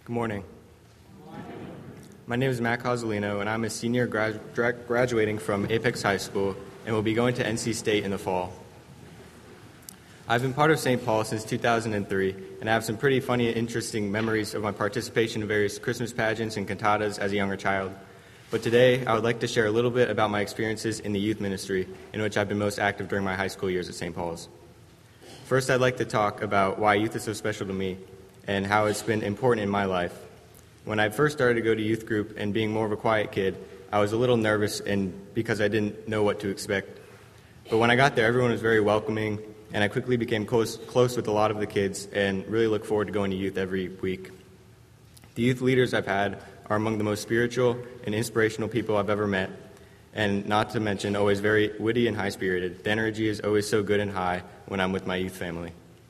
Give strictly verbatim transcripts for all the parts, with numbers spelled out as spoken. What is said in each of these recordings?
Good morning. My name is Matt Cozzolino, and I'm a senior grad- gra- graduating from Apex High School and will be going to N C State in the fall. I've been part of Saint Paul since two thousand three, and I have some pretty funny and interesting memories of my participation in various Christmas pageants and cantatas as a younger child. But today, I would like to share a little bit about my experiences in the youth ministry, in which I've been most active during my high school years at Saint Paul's. First, I'd like to talk about why youth is so special to me and how it's been important in my life. When I first started to go to youth group and being more of a quiet kid, I was a little nervous and because I didn't know what to expect. But when I got there, everyone was very welcoming, and I quickly became close, close with a lot of the kids and really look forward to going to youth every week. The youth leaders I've had are among the most spiritual and inspirational people I've ever met, and not to mention always very witty and high-spirited. The energy is always so good and high when I'm with my youth family.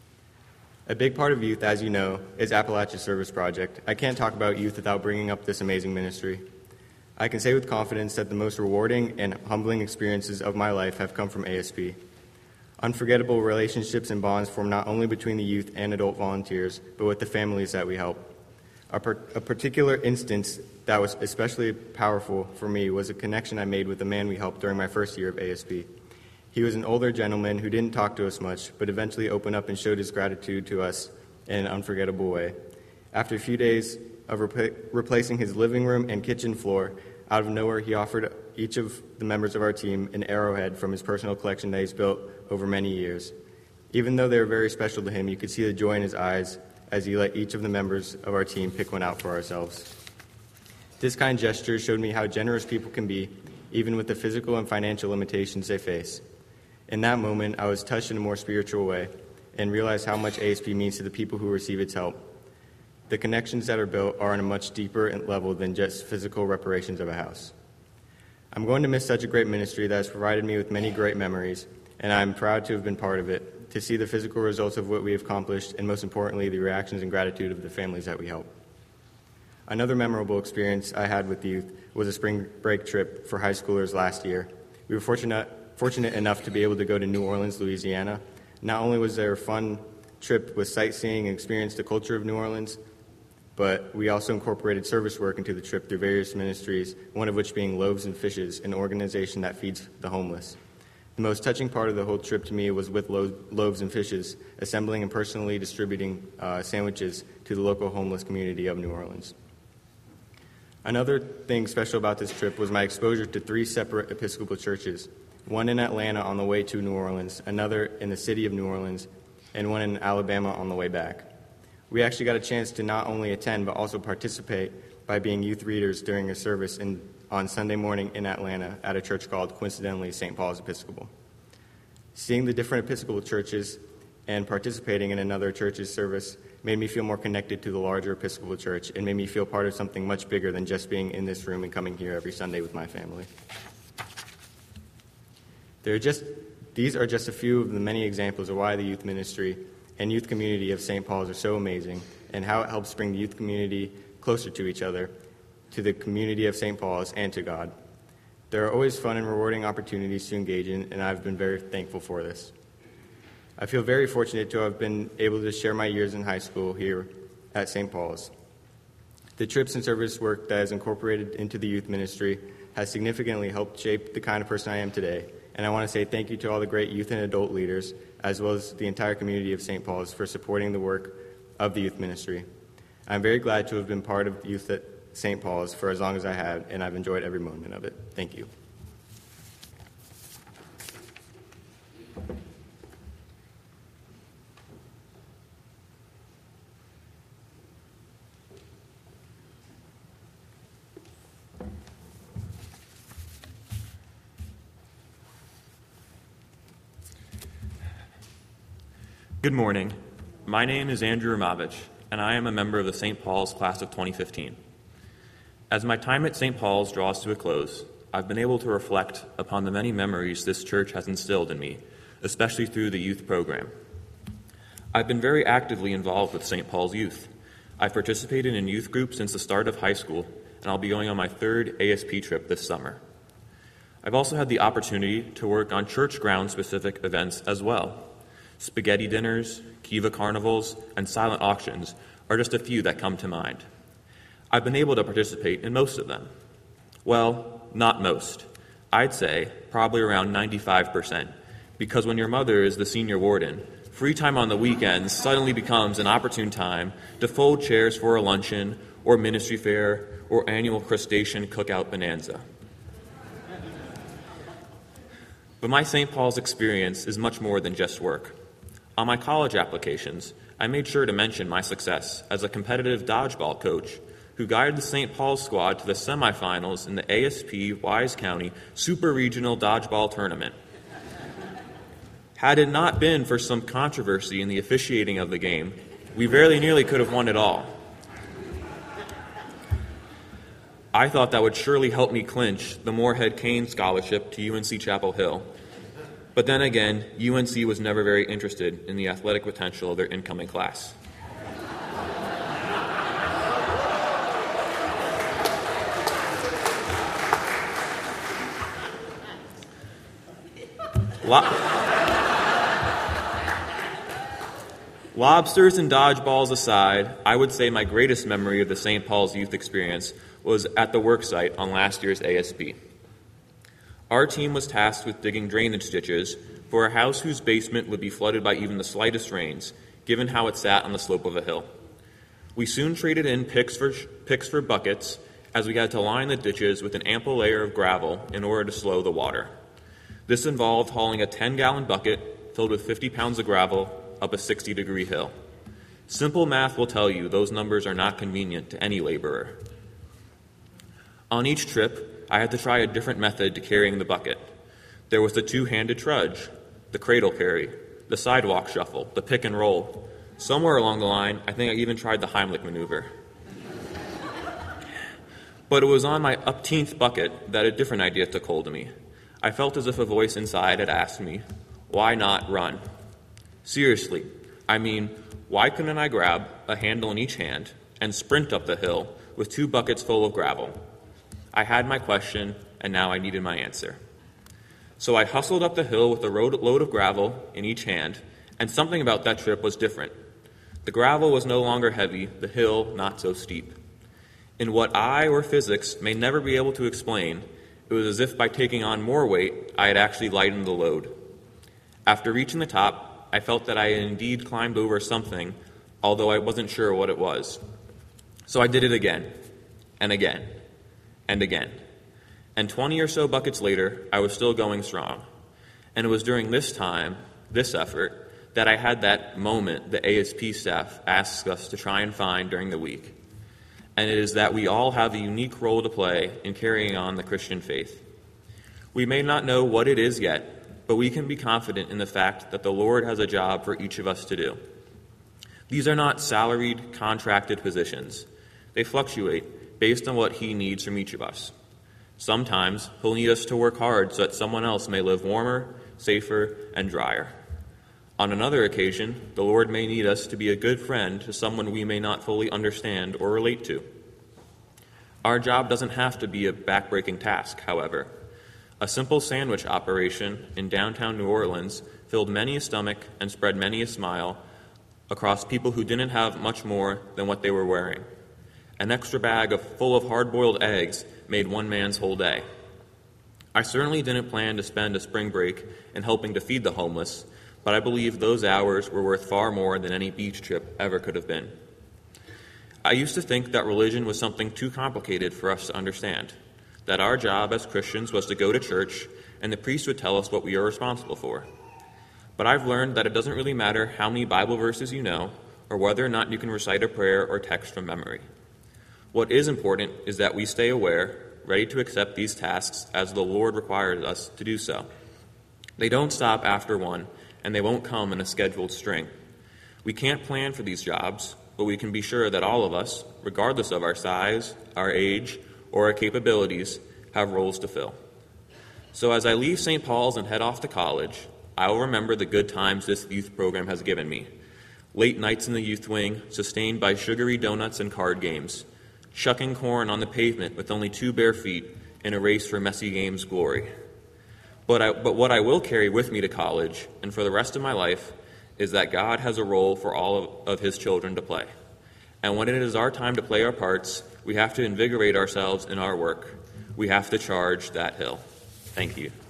A big part of youth, as you know, is Appalachia Service Project. I can't talk about youth without bringing up this amazing ministry. I can say with confidence that the most rewarding and humbling experiences of my life have come from A S P. Unforgettable relationships and bonds form not only between the youth and adult volunteers, but with the families that we help. A, per- a particular instance that was especially powerful for me was a connection I made with a man we helped during my first year of A S P. He was an older gentleman who didn't talk to us much, but eventually opened up and showed his gratitude to us in an unforgettable way. After a few days of rep- replacing his living room and kitchen floor, out of nowhere he offered each of the members of our team an arrowhead from his personal collection that he's built over many years. Even though they were very special to him, you could see the joy in his eyes as he let each of the members of our team pick one out for ourselves. This kind gesture showed me how generous people can be, even with the physical and financial limitations they face. In that moment, I was touched in a more spiritual way and realized how much A S P means to the people who receive its help. The connections that are built are on a much deeper level than just physical reparations of a house. I'm going to miss such a great ministry that has provided me with many great memories, and I'm proud to have been part of it, to see the physical results of what we have accomplished, and most importantly, the reactions and gratitude of the families that we help. Another memorable experience I had with youth was a spring break trip for high schoolers last year. We were fortunate fortunate enough to be able to go to New Orleans, Louisiana. Not only was there a fun trip with sightseeing and experience the culture of New Orleans, but we also incorporated service work into the trip through various ministries, one of which being Loaves and Fishes, an organization that feeds the homeless. The most touching part of the whole trip to me was with Lo- Loaves and Fishes, assembling and personally distributing uh, sandwiches to the local homeless community of New Orleans. Another thing special about this trip was my exposure to three separate Episcopal churches, one in Atlanta on the way to New Orleans, another in the city of New Orleans, and one in Alabama on the way back. We actually got a chance to not only attend but also participate by being youth readers during a service in, on Sunday morning in Atlanta at a church called, coincidentally, Saint Paul's Episcopal. Seeing the different Episcopal churches and participating in another church's service made me feel more connected to the larger Episcopal church and made me feel part of something much bigger than just being in this room and coming here every Sunday with my family. There are just, these are just a few of the many examples of why the youth ministry and youth community of Saint Paul's are so amazing and how it helps bring the youth community closer to each other, to the community of Saint Paul's, and to God. There are always fun and rewarding opportunities to engage in, and I've been very thankful for this. I feel very fortunate to have been able to share my years in high school here at Saint Paul's. The trips and service work that is incorporated into the youth ministry has significantly helped shape the kind of person I am today. And I want to say thank you to all the great youth and adult leaders, as well as the entire community of Saint Paul's, for supporting the work of the youth ministry. I'm very glad to have been part of youth at Saint Paul's for as long as I have, and I've enjoyed every moment of it. Thank you. Good morning. My name is Andrew Ramovich, and I am a member of the Saint Paul's class of twenty fifteen. As my time at Saint Paul's draws to a close, I've been able to reflect upon the many memories this church has instilled in me, especially through the youth program. I've been very actively involved with Saint Paul's youth. I've participated in youth groups since the start of high school, and I'll be going on my third A S P trip this summer. I've also had the opportunity to work on church ground-specific events as well. Spaghetti dinners, Kiva carnivals, and silent auctions are just a few that come to mind. I've been able to participate in most of them. Well, not most. I'd say probably around ninety-five percent, because when your mother is the senior warden, free time on the weekends suddenly becomes an opportune time to fold chairs for a luncheon or ministry fair or annual crustacean cookout bonanza. But my Saint Paul's experience is much more than just work. On my college applications, I made sure to mention my success as a competitive dodgeball coach who guided the Saint Paul's squad to the semifinals in the A S P Wise County Super Regional Dodgeball Tournament. Had it not been for some controversy in the officiating of the game, we very nearly could have won it all. I thought that would surely help me clinch the Moorhead Kane Scholarship to U N C Chapel Hill. But then again, U N C was never very interested in the athletic potential of their incoming class. Lo- Lobsters and dodgeballs aside, I would say my greatest memory of the Saint Paul's youth experience was at the work site on last year's A S P. Our team was tasked with digging drainage ditches for a house whose basement would be flooded by even the slightest rains, given how it sat on the slope of a hill. We soon traded in picks for, picks for buckets, as we had to line the ditches with an ample layer of gravel in order to slow the water. This involved hauling a ten-gallon bucket filled with fifty pounds of gravel up a sixty-degree hill. Simple math will tell you those numbers are not convenient to any laborer. On each trip, I had to try a different method to carrying the bucket. There was the two-handed trudge, the cradle carry, the sidewalk shuffle, the pick and roll. Somewhere along the line, I think I even tried the Heimlich maneuver. But it was on my upteenth bucket that a different idea took hold of me. I felt as if a voice inside had asked me, why not run? Seriously, I mean, why couldn't I grab a handle in each hand and sprint up the hill with two buckets full of gravel? I had my question, and now I needed my answer. So I hustled up the hill with a load of gravel in each hand, and something about that trip was different. The gravel was no longer heavy, the hill not so steep. In what I or physics may never be able to explain, it was as if by taking on more weight, I had actually lightened the load. After reaching the top, I felt that I had indeed climbed over something, although I wasn't sure what it was. So I did it again, and again, and again. And twenty or so buckets later, I was still going strong. And it was during this time, this effort, that I had that moment the A S P staff asks us to try and find during the week. And it is that we all have a unique role to play in carrying on the Christian faith. We may not know what it is yet, but we can be confident in the fact that the Lord has a job for each of us to do. These are not salaried, contracted positions. They fluctuate based on what He needs from each of us. Sometimes He'll need us to work hard so that someone else may live warmer, safer, and drier. On another occasion, the Lord may need us to be a good friend to someone we may not fully understand or relate to. Our job doesn't have to be a backbreaking task, however. A simple sandwich operation in downtown New Orleans filled many a stomach and spread many a smile across people who didn't have much more than what they were wearing. An extra bag of, full of hard-boiled eggs made one man's whole day. I certainly didn't plan to spend a spring break in helping to feed the homeless, but I believe those hours were worth far more than any beach trip ever could have been. I used to think that religion was something too complicated for us to understand, that our job as Christians was to go to church and the priest would tell us what we are responsible for. But I've learned that it doesn't really matter how many Bible verses you know or whether or not you can recite a prayer or text from memory. What is important is that we stay aware, ready to accept these tasks as the Lord requires us to do so. They don't stop after one, and they won't come in a scheduled string. We can't plan for these jobs, but we can be sure that all of us, regardless of our size, our age, or our capabilities, have roles to fill. So as I leave Saint Paul's and head off to college, I will remember the good times this youth program has given me. Late nights in the youth wing, sustained by sugary donuts and card games, shucking corn on the pavement with only two bare feet in a race for messy games glory. But, I, but what I will carry with me to college and for the rest of my life is that God has a role for all of, of His children to play. And when it is our time to play our parts, We have to invigorate ourselves in our work. We have to charge that hill. Thank you.